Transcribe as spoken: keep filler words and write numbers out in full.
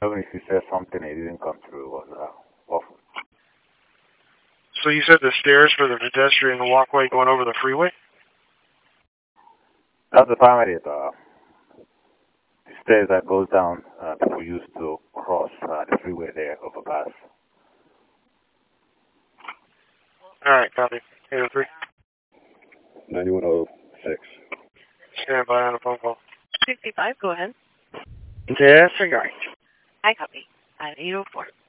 Even if you said something, it didn't come through. It was uh, awful. So you said the stairs for the pedestrian walkway going over the freeway? That's the primary uh, the stairs that goes down. Uh, people used to cross uh, the freeway there overpass. All right, copy. eight oh three. ninety-one oh six. Stand by on a phone call. sixty-five, go ahead. Disregard. I copy. At eight oh four.